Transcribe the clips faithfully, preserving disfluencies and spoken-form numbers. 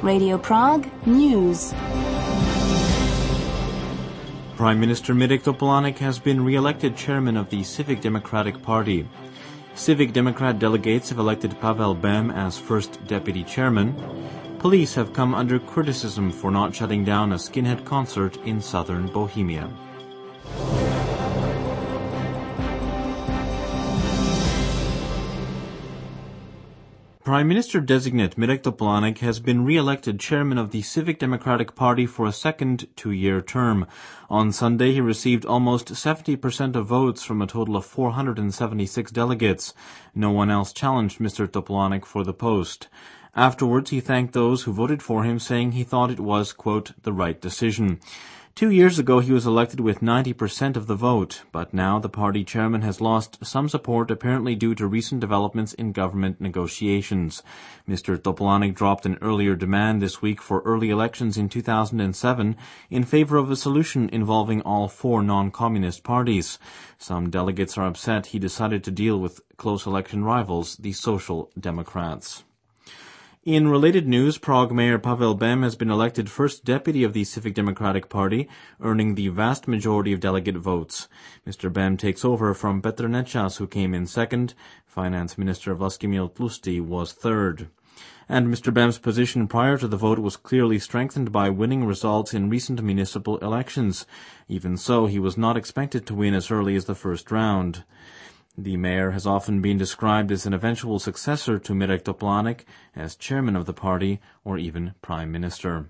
Radio Prague News. Prime Minister Mirek Topolánek has been re-elected chairman of the Civic Democratic Party. Civic Democrat delegates have elected Pavel Bem as first deputy chairman. Police have come under criticism for not shutting down a skinhead concert in southern Bohemia. Prime Minister-designate Mirek Topolánek has been re-elected chairman of the Civic Democratic Party for a second two-year term. On Sunday, he received almost seventy percent of votes from a total of four hundred seventy-six delegates. No one else challenged Mister Topolánek for the post. Afterwards, he thanked those who voted for him, saying he thought it was, quote, the right decision. Two years ago, he was elected with ninety percent of the vote, but now the party chairman has lost some support, apparently due to recent developments in government negotiations. Mister Topolánek dropped an earlier demand this week for early elections in two thousand seven in favor of a solution involving all four non-communist parties. Some delegates are upset he decided to deal with close election rivals, the Social Democrats. In related news, Prague Mayor Pavel Bem has been elected first deputy of the Civic Democratic Party, earning the vast majority of delegate votes. Mister Bem takes over from Petr Nečas, who came in second. Finance Minister Vlastimil Tlustý was third. And Mister Bem's position prior to the vote was clearly strengthened by winning results in recent municipal elections. Even so, he was not expected to win as early as the first round. The mayor has often been described as an eventual successor to Mirek Topolánek as chairman of the party or even prime minister.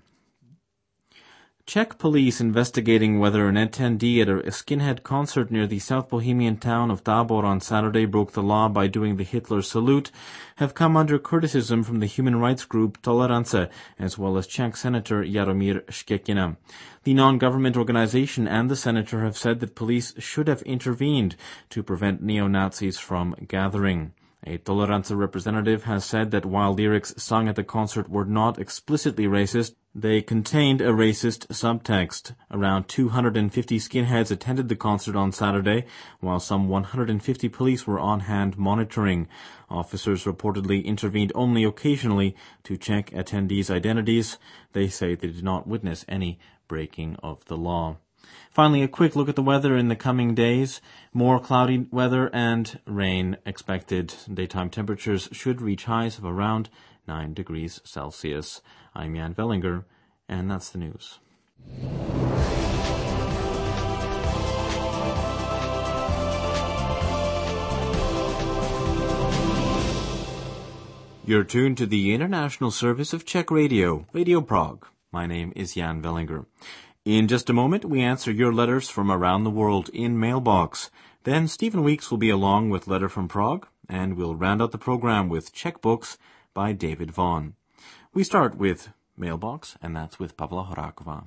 Czech police investigating whether an attendee at a skinhead concert near the South Bohemian town of Tábor on Saturday broke the law by doing the Hitler salute have come under criticism from the human rights group Tolerance, as well as Czech Senator Jaromír Štětina. The non-government organization and the senator have said that police should have intervened to prevent neo-Nazis from gathering. A Tolerance representative has said that while lyrics sung at the concert were not explicitly racist, they contained a racist subtext. Around two hundred fifty skinheads attended the concert on Saturday, while some one hundred fifty police were on hand monitoring. Officers reportedly intervened only occasionally to check attendees' identities. They say they did not witness any breaking of the law. Finally, a quick look at the weather in the coming days. More cloudy weather and rain expected. Daytime temperatures should reach highs of around nine degrees Celsius. I'm Jan Vellinger, and that's the news. You're tuned to the international service of Czech Radio, Radio Prague. My name is Jan Vellinger. In just a moment, we answer your letters from around the world in Mailbox. Then Stephen Weeks will be along with Letter from Prague, and we'll round out the program with Czech Books by David Vaughan. We start with Mailbox, and that's with Pavla Horáková.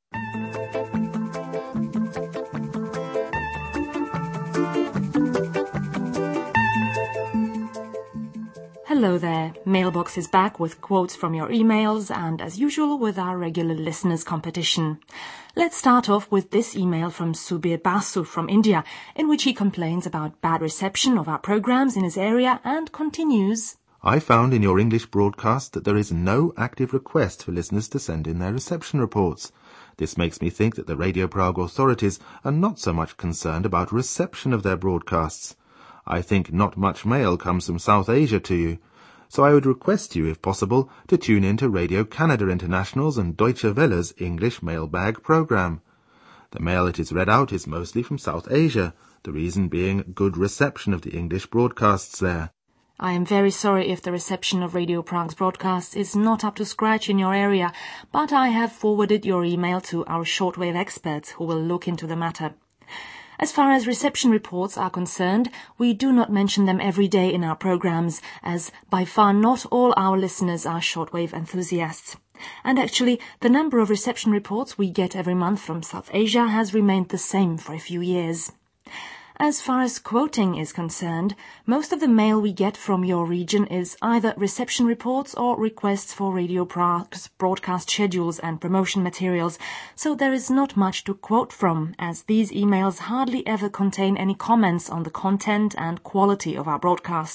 Hello there. Mailbox is back with quotes from your emails and, as usual, with our regular listeners competition. Let's start off with this email from Subir Basu from India, in which he complains about bad reception of our programs in his area and continues. I found in your English broadcast that there is no active request for listeners to send in their reception reports. This makes me think that the Radio Prague authorities are not so much concerned about reception of their broadcasts. I think not much mail comes from South Asia to you, so I would request you, if possible, to tune in to Radio Canada International's and Deutsche Welle's English mailbag program. The mail that is read out is mostly from South Asia, the reason being good reception of the English broadcasts there. I am very sorry if the reception of Radio Prague's broadcasts is not up to scratch in your area, but I have forwarded your email to our shortwave experts who will look into the matter. As far as reception reports are concerned, we do not mention them every day in our programs, as by far not all our listeners are shortwave enthusiasts. And actually, the number of reception reports we get every month from South Asia has remained the same for a few years. As far as quoting is concerned, most of the mail we get from your region is either reception reports or requests for Radio Prague's broadcast schedules and promotion materials, so there is not much to quote from, as these emails hardly ever contain any comments on the content and quality of our broadcast.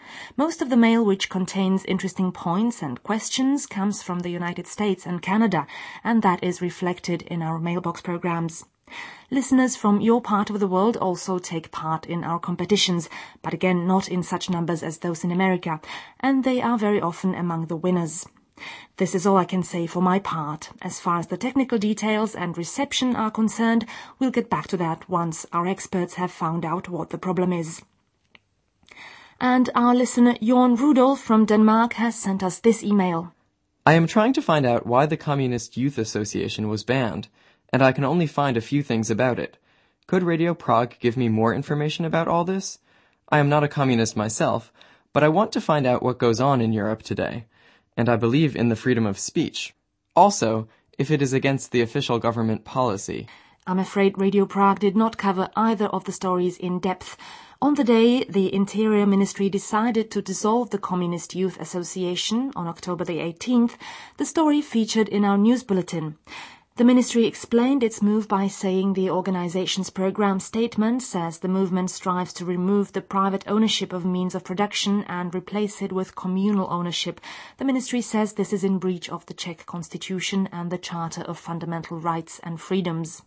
Most of the mail which contains interesting points and questions comes from the United States and Canada, and that is reflected in our mailbox programs. Listeners from your part of the world also take part in our competitions, but again not in such numbers as those in America, and they are very often among the winners. This is all I can say for my part. As far as the technical details and reception are concerned, we'll get back to that once our experts have found out what the problem is. And our listener Jorn Rudolf from Denmark has sent us this email. I am trying to find out why the Communist Youth Association was banned, and I can only find a few things about it. Could Radio Prague give me more information about all this? I am not a communist myself, but I want to find out what goes on in Europe today, and I believe in the freedom of speech. Also, if it is against the official government policy. I'm afraid Radio Prague did not cover either of the stories in depth. On the day the Interior Ministry decided to dissolve the Communist Youth Association on October the eighteenth, the story featured in our news bulletin. The ministry explained its move by saying the organization's program statement says the movement strives to remove the private ownership of means of production and replace it with communal ownership. The ministry says this is in breach of the Czech constitution and the Charter of Fundamental Rights and Freedoms.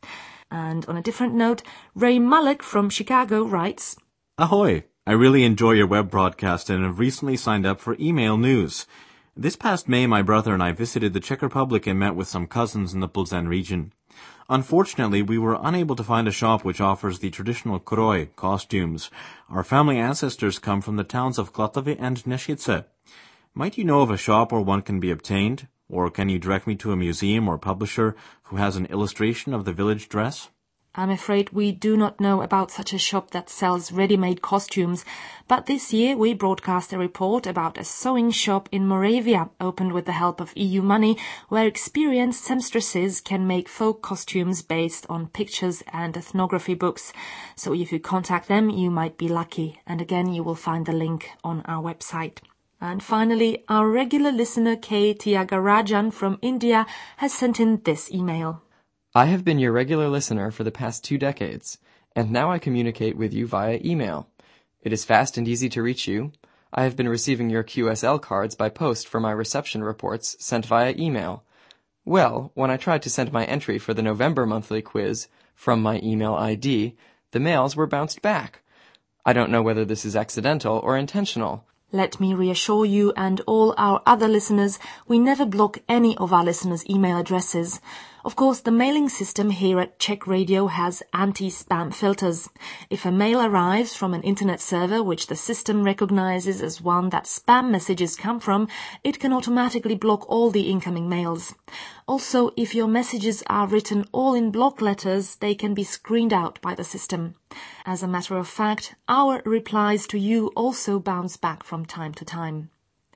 And on a different note, Ray Mullock from Chicago writes, Ahoy! I really enjoy your web broadcast and have recently signed up for email news. This past May, my brother and I visited the Czech Republic and met with some cousins in the Plzeň region. Unfortunately, we were unable to find a shop which offers the traditional kroj costumes. Our family ancestors come from the towns of Klatovy and Nešice. Might you know of a shop where one can be obtained? Or can you direct me to a museum or publisher who has an illustration of the village dress? I'm afraid we do not know about such a shop that sells ready-made costumes, but this year we broadcast a report about a sewing shop in Moravia, opened with the help of E U money, where experienced seamstresses can make folk costumes based on pictures and ethnography books. So if you contact them, you might be lucky, and again you will find the link on our website. And finally, our regular listener K. Tyagarajan from India has sent in this email. I have been your regular listener for the past two decades, and now I communicate with you via email. It is fast and easy to reach you. I have been receiving your Q S L cards by post for my reception reports sent via email. Well, when I tried to send my entry for the November monthly quiz from my email I D, the mails were bounced back. I don't know whether this is accidental or intentional. Let me reassure you and all our other listeners, we never block any of our listeners' email addresses. Of course, the mailing system here at Czech Radio has anti-spam filters. If a mail arrives from an internet server which the system recognizes as one that spam messages come from, it can automatically block all the incoming mails. Also, if your messages are written all in block letters, they can be screened out by the system. As a matter of fact, our replies to you also bounce back from time to time.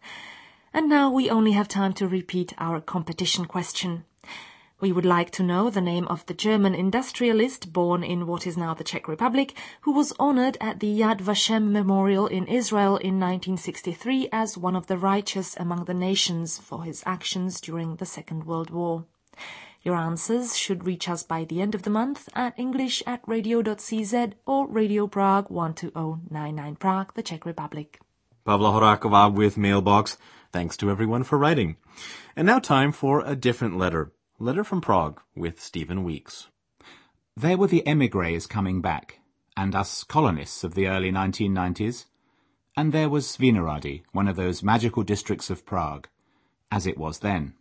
And now we only have time to repeat our competition question. We would like to know the name of the German industrialist born in what is now the Czech Republic, who was honored at the Yad Vashem Memorial in Israel in nineteen sixty-three as one of the righteous among the nations for his actions during the Second World War. Your answers should reach us by the end of the month at english at radio dot c z or Radio Prague one two zero nine nine Prague, the Czech Republic. Pavla Horáková with Mailbox. Thanks to everyone for writing. And now time for a different letter. Letter from Prague with Stephen Weeks. There were the émigrés coming back, and us colonists of the early nineteen nineties. And there was Vinohrady, one of those magical districts of Prague, as it was then.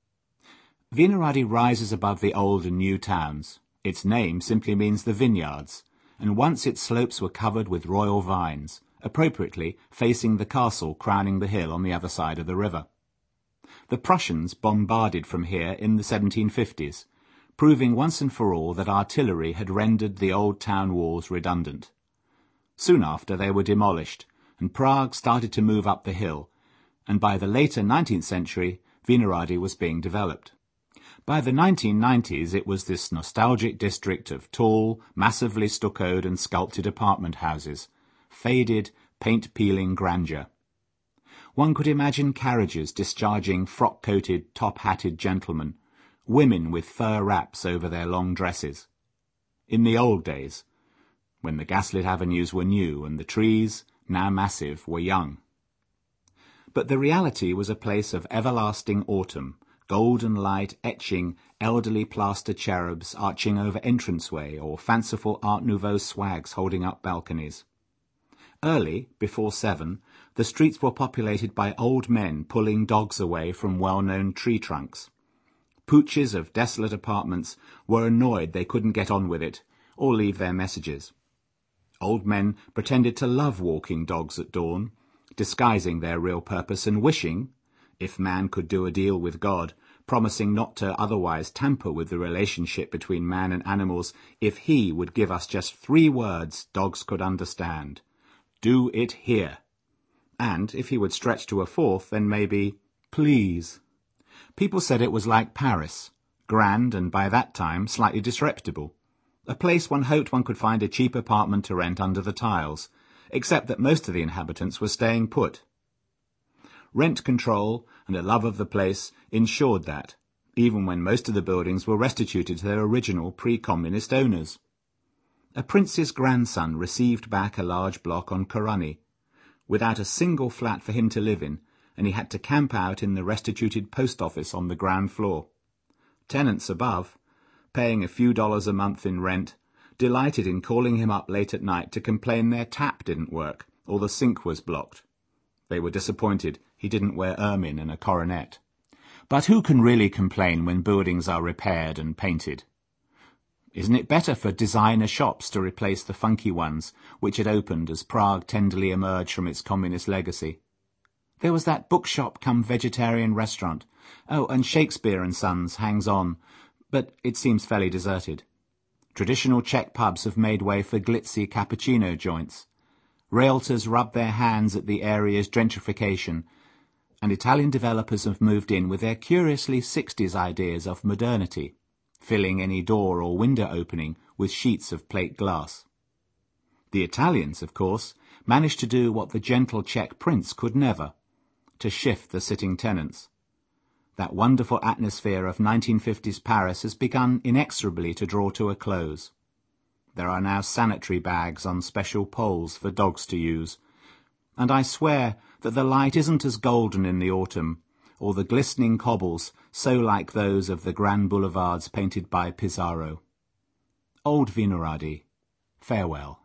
Vinohrady rises above the old and new towns. Its name simply means the vineyards, and once its slopes were covered with royal vines, appropriately facing the castle crowning the hill on the other side of the river. The Prussians bombarded from here in the seventeen fifties, proving once and for all that artillery had rendered the old town walls redundant. Soon after they were demolished, and Prague started to move up the hill, and by the later nineteenth century, Vinohrady was being developed. By the nineteen nineties, it was this nostalgic district of tall, massively stuccoed and sculpted apartment houses, faded, paint-peeling grandeur. One could imagine carriages discharging frock-coated, top-hatted gentlemen, women with fur wraps over their long dresses. In the old days, when the gaslit avenues were new and the trees, now massive, were young. But the reality was a place of everlasting autumn, golden light etching elderly plaster cherubs arching over entranceway or fanciful Art Nouveau swags holding up balconies. Early, before seven, the streets were populated by old men pulling dogs away from well-known tree trunks. Pooches of desolate apartments were annoyed they couldn't get on with it, or leave their messages. Old men pretended to love walking dogs at dawn, disguising their real purpose and wishing, if man could do a deal with God, promising not to otherwise tamper with the relationship between man and animals if he would give us just three words dogs could understand. Do it here. And if he would stretch to a fourth, then maybe, please. People said it was like Paris, grand and by that time slightly disreputable, a place one hoped one could find a cheap apartment to rent under the tiles, except that most of the inhabitants were staying put. Rent control and a love of the place ensured that, even when most of the buildings were restituted to their original pre-communist owners. A prince's grandson received back a large block on Corunny, without a single flat for him to live in, and he had to camp out in the restituted post office on the ground floor. Tenants above, paying a few dollars a month in rent, delighted in calling him up late at night to complain their tap didn't work or the sink was blocked. They were disappointed he didn't wear ermine and a coronet. But who can really complain when buildings are repaired and painted? Isn't it better for designer shops to replace the funky ones which had opened as Prague tenderly emerged from its communist legacy? There was that bookshop come vegetarian restaurant. Oh, and Shakespeare and Sons hangs on, but it seems fairly deserted. Traditional Czech pubs have made way for glitzy cappuccino joints. Realtors rub their hands at the area's gentrification, and Italian developers have moved in with their curiously sixties ideas of modernity, filling any door or window opening with sheets of plate glass. The Italians, of course, managed to do what the gentle Czech prince could never, to shift the sitting tenants. That wonderful atmosphere of nineteen fifties Paris has begun inexorably to draw to a close. There are now sanitary bags on special poles for dogs to use, and I swear that the light isn't as golden in the autumn, or the glistening cobbles so like those of the grand boulevards painted by Pizarro. Old Vinohrady, farewell.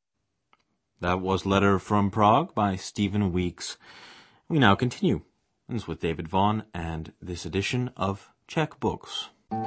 That was Letter from Prague by Stephen Weeks. We now continue. This is with David Vaughan and this edition of Czech Books.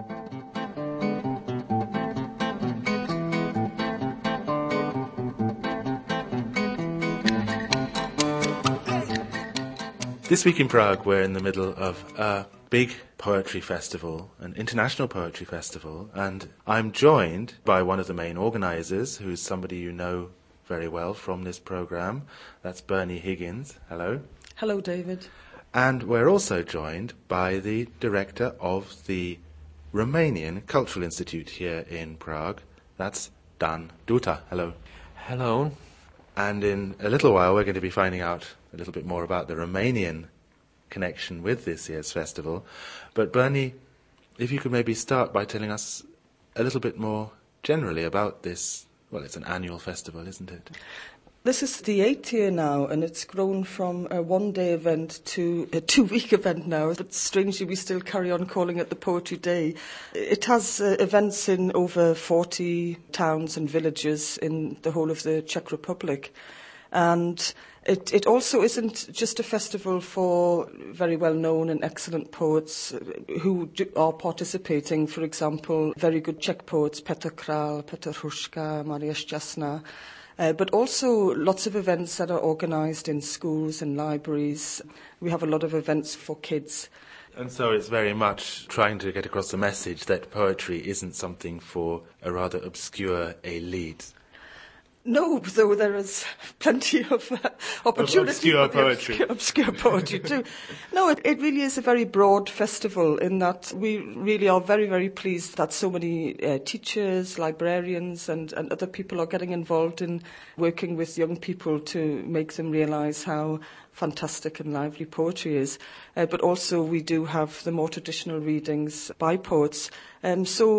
This week in Prague, we're in the middle of a big poetry festival, an international poetry festival, and I'm joined by one of the main organisers, who's somebody you know very well from this programme. That's Bernie Higgins. Hello. Hello, David. And we're also joined by the director of the Romanian Cultural Institute here in Prague. That's Dan Duta. Hello. Hello. And in a little while we're going to be finding out a little bit more about the Romanian connection with this year's festival. But Bernie, if you could maybe start by telling us a little bit more generally about this. Well, it's an annual festival, isn't it? This is the eighth year now, and it's grown from a one-day event to a two-week event now. But strangely, we still carry on calling it the Poetry Day. It has uh, events in over forty towns and villages in the whole of the Czech Republic. And it, it also isn't just a festival for very well-known and excellent poets who do, are participating. For example, very good Czech poets, Petr Král, Petr Hruška, Maria Šťastná. Uh, but also lots of events that are organised in schools and libraries. We have a lot of events for kids. And so it's very much trying to get across the message that poetry isn't something for a rather obscure elite. No, though there is plenty of uh, opportunity obscure for the poetry. Obscure, obscure poetry too. No, it, it really is a very broad festival in that we really are very, very pleased that so many uh, teachers, librarians and, and other people are getting involved in working with young people to make them realise how fantastic and lively poetry is. Uh, but also we do have the more traditional readings by poets. Um, so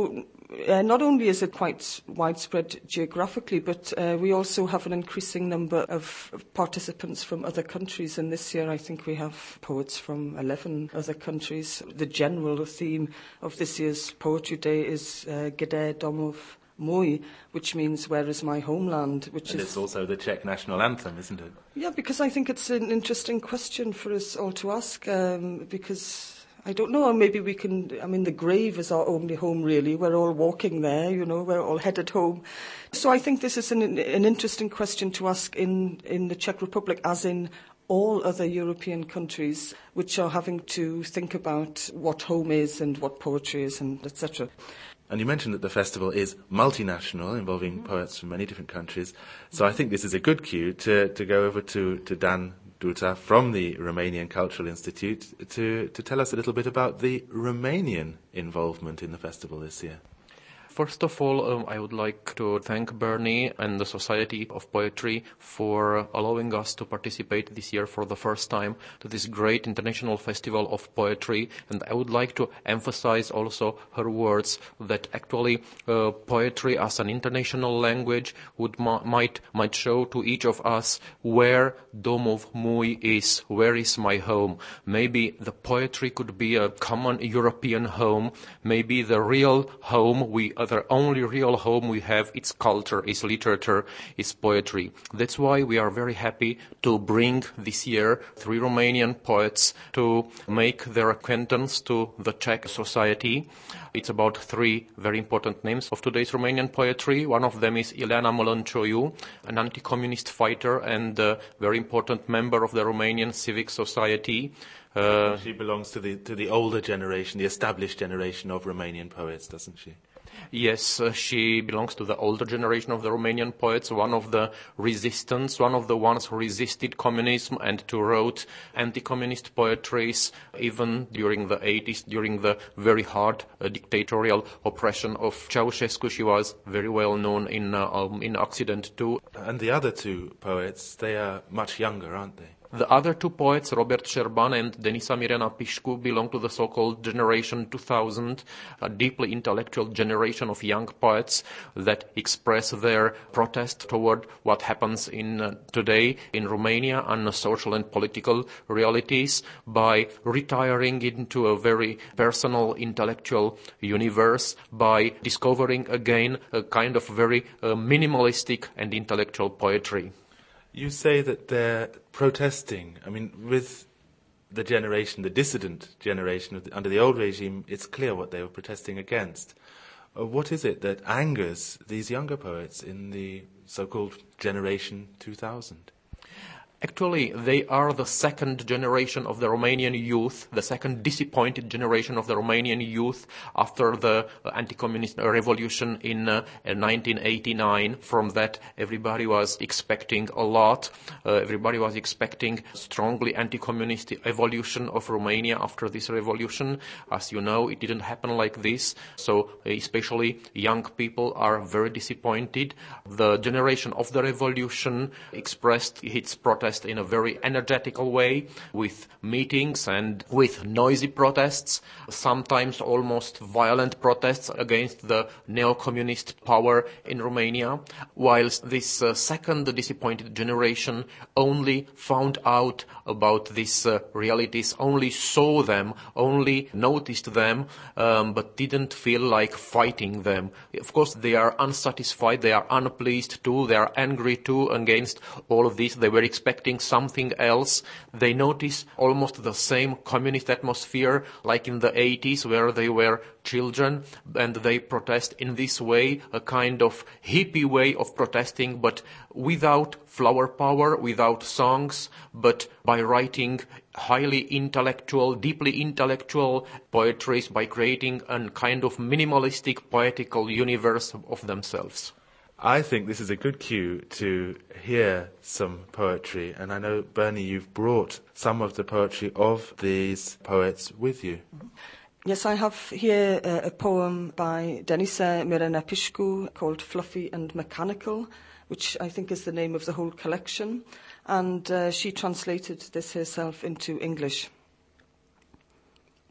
uh, not only is it quite widespread geographically, but uh, we also have an increasing number of, of participants from other countries. And this year I think we have poets from eleven other countries. The general theme of this year's Poetry Day is uh, Gde domov mój, which means where is my homeland, which and is... it's also the Czech national anthem, isn't it? Yeah, because I think it's an interesting question for us all to ask, um, because... I don't know, maybe we can, I mean, the grave is our only home, really. We're all walking there, you know, we're all headed home. So I think this is an, an interesting question to ask in, in the Czech Republic, as in all other European countries, which are having to think about what home is and what poetry is, and et cetera. And you mentioned that the festival is multinational, involving poets from many different countries. So I think this is a good cue to, to go over to, to Dan Duta from the Romanian Cultural Institute to, to tell us a little bit about the Romanian involvement in the festival this year. First of all, um, I would like to thank Bernie and the Society of Poetry for allowing us to participate this year for the first time to this great international festival of poetry. And I would like to emphasize also her words that actually uh, poetry as an international language would ma- might might show to each of us where domov mój is, where is my home. Maybe the poetry could be a common European home. Maybe the real home we the only real home we have, its culture, its literature, its poetry. That's why we are very happy to bring this year three Romanian poets to make their acquaintance to the Czech society. It's about three very important names of today's Romanian poetry. One of them is Ileana Mălăncioiu, an anti-communist fighter and a very important member of the Romanian civic society. Uh, she belongs to the to the older generation, the established generation of Romanian poets, doesn't she? Yes, uh, she belongs to the older generation of the Romanian poets, one of the resistance, one of the ones who resisted communism and who wrote anti-communist poetries even during the eighties, during the very hard uh, dictatorial oppression of Ceausescu. She was very well known in, uh, um, in Occident too. And the other two poets, they are much younger, aren't they? The other two poets, Robert Șerban and Denisa Mirena Pișcu, belong to the so-called Generation two thousand, a deeply intellectual generation of young poets that express their protest toward what happens in uh, today in Romania and the social and political realities by retiring into a very personal intellectual universe, by discovering again a kind of very uh, minimalistic and intellectual poetry. You say that they're protesting. I mean, with the generation, the dissident generation of the, under the old regime, it's clear what they were protesting against. Uh, what is it that angers these younger poets in the so-called Generation two thousand? Actually, they are the second generation of the Romanian youth, the second disappointed generation of the Romanian youth after the uh, anti-communist revolution in uh, nineteen eighty-nine. From that, everybody was expecting a lot. Uh, everybody was expecting strongly anti-communist evolution of Romania after this revolution. As you know, it didn't happen like this. So especially young people are very disappointed. The generation of the revolution expressed its protest in a very energetical way, with meetings and with noisy protests, sometimes almost violent protests against the neo-communist power in Romania, whilst this uh, second disappointed generation only found out about these uh, realities, only saw them, only noticed them, um, but didn't feel like fighting them. Of course, they are unsatisfied, they are unpleased too, they are angry too against all of this. They were expecting something else. They notice almost the same communist atmosphere like in the eighties, where they were children, and they protest in this way, a kind of hippie way of protesting, but without flower power, without songs, but by writing highly intellectual, deeply intellectual poetries, by creating a kind of minimalistic poetical universe of themselves. I think this is a good cue to hear some poetry, and I know, Bernie, you've brought some of the poetry of these poets with you. Yes, I have here a, a poem by Denisa Mirena Pișcu called Fluffy and Mechanical, which I think is the name of the whole collection, and uh, she translated this herself into English.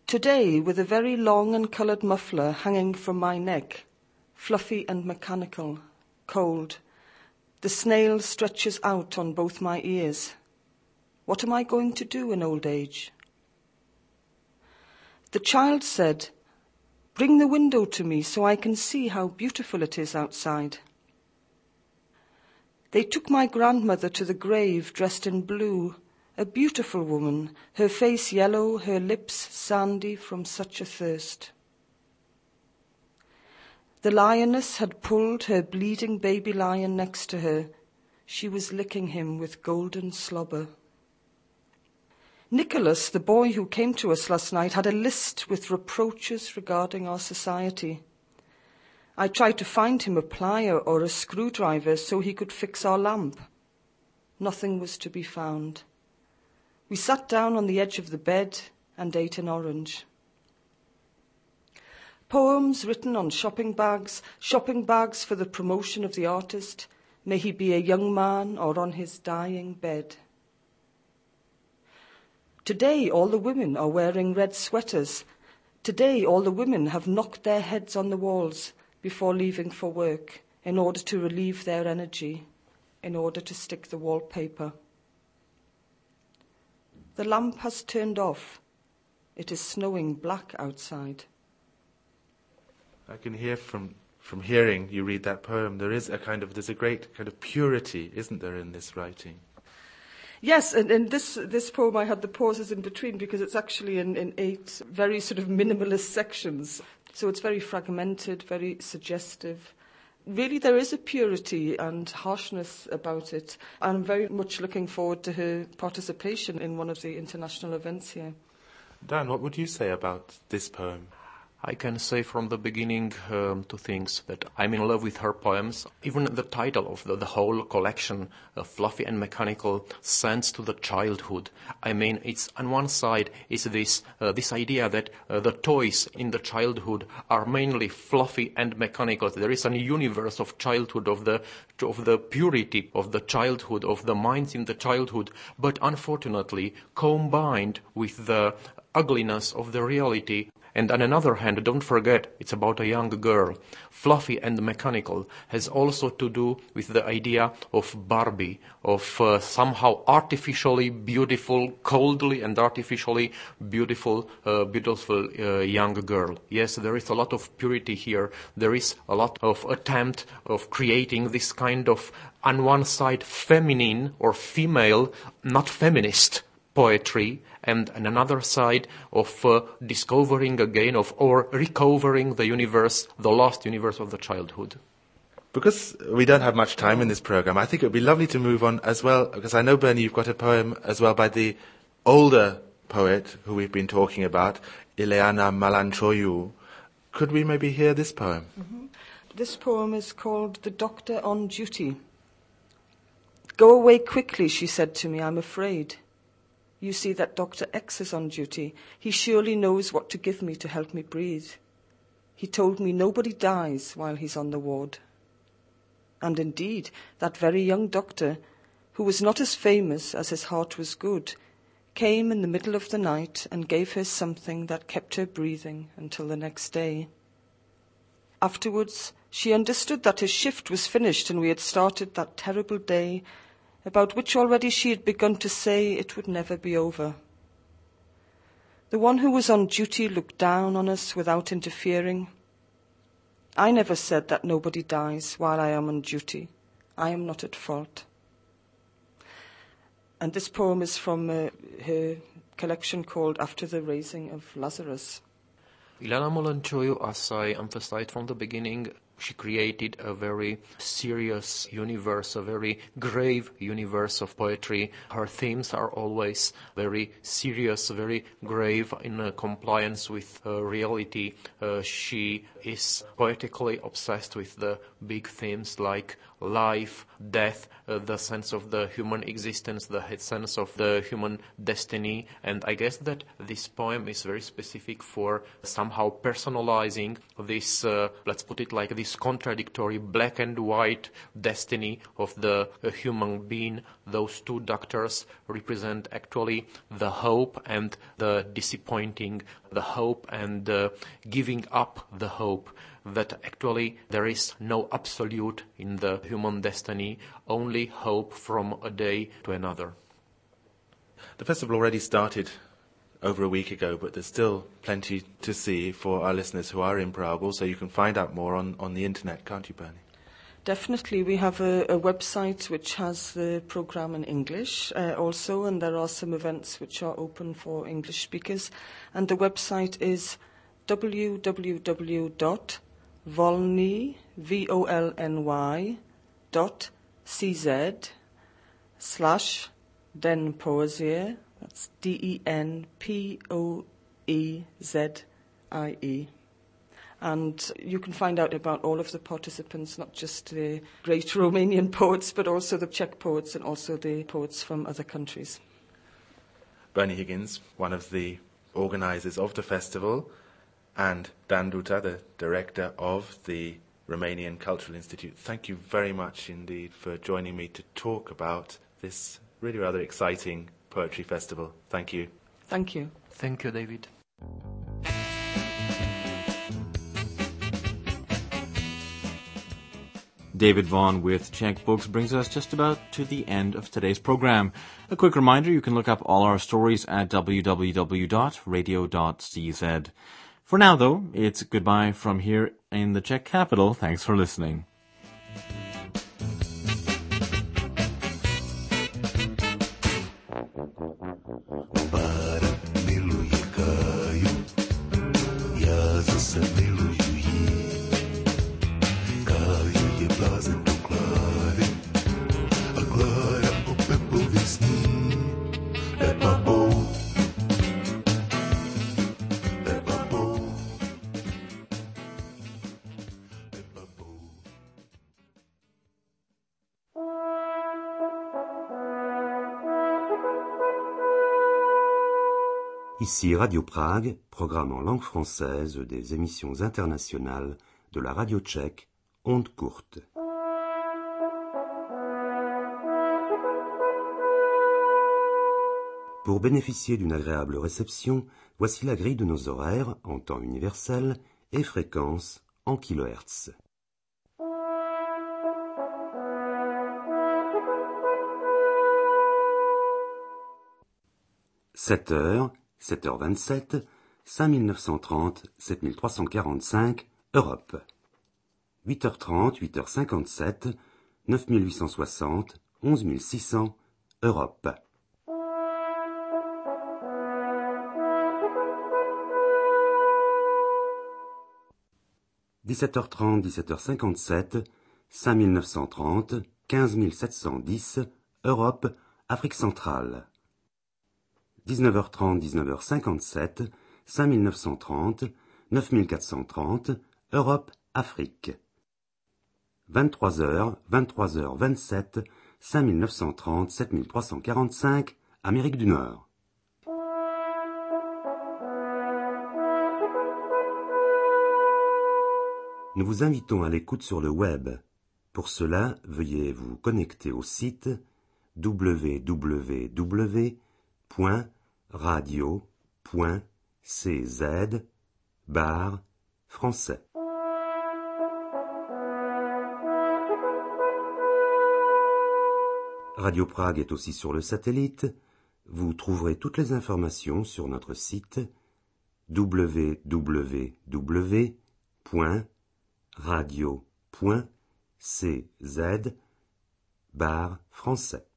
Today, with a very long and coloured muffler hanging from my neck, fluffy and mechanical, cold, the snail stretches out on both my ears. What am I going to do in old age? The child said, "Bring the window to me so I can see how beautiful it is outside." They took my grandmother to the grave dressed in blue, a beautiful woman, her face yellow, her lips sandy from such a thirst. The lioness had pulled her bleeding baby lion next to her. She was licking him with golden slobber. Nicholas, the boy who came to us last night, had a list with reproaches regarding our society. I tried to find him a plier or a screwdriver so he could fix our lamp. Nothing was to be found. We sat down on the edge of the bed and ate an orange. Poems written on shopping bags, shopping bags for the promotion of the artist, may he be a young man or on his dying bed. Today all the women are wearing red sweaters. Today all the women have knocked their heads on the walls before leaving for work in order to relieve their energy, in order to stick the wallpaper. The lamp has turned off. It is snowing black outside. I can hear from, from hearing you read that poem, there is a kind of, there's a great kind of purity, isn't there, in this writing? Yes, and in this this poem I had the pauses in between because it's actually in, in eight very sort of minimalist sections. So it's very fragmented, very suggestive. Really there is a purity and harshness about it. I'm very much looking forward to her participation in one of the international events here. Dan, what would you say about this poem? I can say from the beginning um, two things, that I'm in love with her poems. Even the title of the, the whole collection, uh, Fluffy and Mechanical, sends to the childhood. I mean, it's on one side is this uh, this idea that uh, the toys in the childhood are mainly fluffy and mechanical. There is a universe of childhood, of the of the purity of the childhood, of the minds in the childhood, but unfortunately combined with the ugliness of the reality. And on another hand, don't forget, it's about a young girl. Fluffy and mechanical has also to do with the idea of Barbie, of uh, somehow artificially beautiful, coldly and artificially beautiful, uh, beautiful uh, young girl. Yes, there is a lot of purity here. There is a lot of attempt of creating this kind of, on one side, feminine or female, not feminist poetry, and on another side of uh, discovering again of or recovering the universe, the lost universe of the childhood. Because we don't have much time in this program, I think it would be lovely to move on as well, because I know, Bernie, you've got a poem as well by the older poet who we've been talking about, Ileana Malantsoiu. Could we maybe hear this poem? Mm-hmm. This poem is called The Doctor on Duty. "Go away quickly," she said to me, "I'm afraid. You see that Doctor X is on duty. He surely knows what to give me to help me breathe. He told me nobody dies while he's on the ward." And indeed, that very young doctor, who was not as famous as his heart was good, came in the middle of the night and gave her something that kept her breathing until the next day. Afterwards, she understood that his shift was finished and we had started that terrible day about which already she had begun to say it would never be over. The one who was on duty looked down on us without interfering. I never said that nobody dies while I am on duty. I am not at fault. And this poem is from uh, her collection called After the Raising of Lazarus. Ileana Malantsoiu, as I emphasized from the beginning, she created a very serious universe, a very grave universe of poetry. Her themes are always very serious, very grave, in uh, compliance with uh, reality. Uh, she is poetically obsessed with the big themes like life, death, uh, the sense of the human existence, the sense of the human destiny. And I guess that this poem is very specific for somehow personalizing this, uh, let's put it like this, contradictory black and white destiny of the uh, human being. Those two doctors represent actually the hope and the disappointing, the hope and uh, giving up the hope, that actually there is no absolute in the human destiny, only hope from a day to another. The festival already started over a week ago, but there's still plenty to see for our listeners who are in Prague. Also, you can find out more on, on the internet, can't you, Bernie? Definitely. We have a, a website which has the programme in English uh, also, and there are some events which are open for English speakers. And the website is w w w dot volny, V O L N Y, dot C Z slash Den Poesie, that's D E N P O E Z I E. And you can find out about all of the participants, not just the great Romanian poets, but also the Czech poets and also the poets from other countries. Bernie Higgins, one of the organisers of the festival, and Dan Duta, the director of the Romanian Cultural Institute. Thank you very much indeed for joining me to talk about this really rather exciting poetry festival. Thank you. Thank you. Thank you, David. David Vaughan with Czech Books brings us just about to the end of today's program. A quick reminder, you can look up all our stories at w w w dot radio dot c z. For now, though, it's goodbye from here in the Czech capital. Thanks for listening. Ici Radio Prague, programme en langue française des émissions internationales de la radio tchèque, ondes courtes. Pour bénéficier d'une agréable réception, voici la grille de nos horaires en temps universel et fréquence en kilohertz. sept heures, sept heures vingt-sept, cinq mille neuf cent trente, sept mille trois cent quarante-cinq, Europe. huit heures trente, huit heures cinquante-sept, neuf mille huit cent soixante, onze mille six cents, Europe. dix-sept heures trente, dix-sept heures cinquante-sept, cinq mille neuf cent trente, quinze mille sept cent dix, Europe, Afrique centrale. dix-neuf heures trente, dix-neuf heures cinquante-sept, cinq mille neuf cent trente, neuf mille quatre cent trente, Europe, Afrique. vingt-trois heures, vingt-trois heures vingt-sept, cinq mille neuf cent trente, sept mille trois cent quarante-cinq, Amérique du Nord. Nous vous invitons à l'écoute sur le web. Pour cela, veuillez vous connecter au site w w w point radio point c z barre français. Radio Prague est aussi sur le satellite. Vous trouverez toutes les informations sur notre site w w w point radio point c z barre français.